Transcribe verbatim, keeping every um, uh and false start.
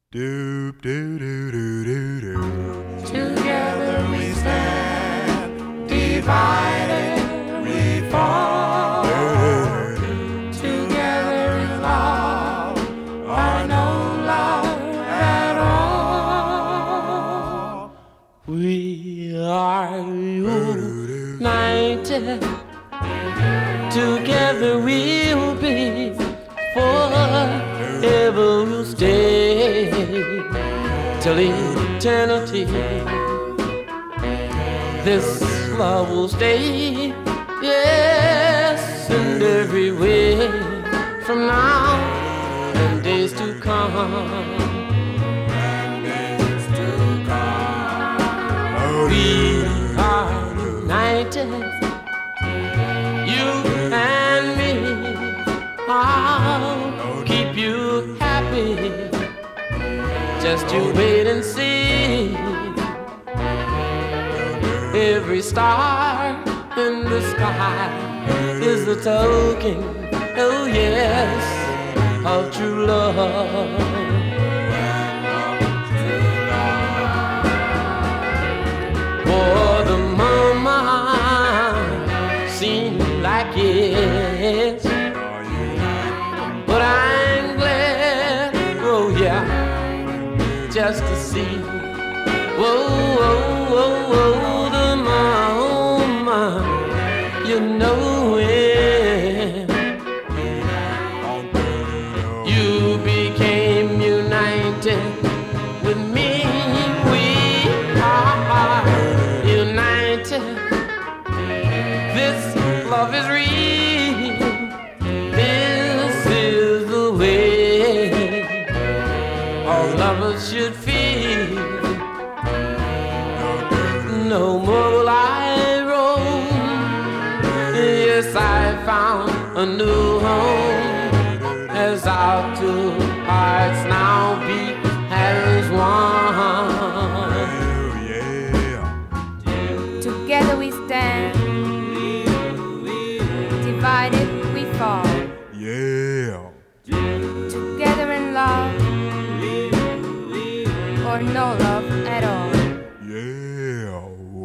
Doop doo doo doo doo doo. Together we stand, divided we fall. Together in love, or no love at all. We are united. Together we'll be forever. We'll stay till eternity. This love will stay, yes, and every way from now and days to come. And days to come. We are united, you and me. I'll keep you happy. Just you wait and see. Every star in the sky is a token, oh yes, of true love. For the moment seemed like yes, but I'm glad, oh yeah, just to see. Whoa, whoa, whoa, whoa, the moment, you know it. You became united with me. We are united. This love is real. This is the way all lovers should feel. No more will I roam. Yes, I found a new home. As our two hearts now beat as one. Together we stand, divided we fall. Yeah. Together in love, or no love at all. Yeah.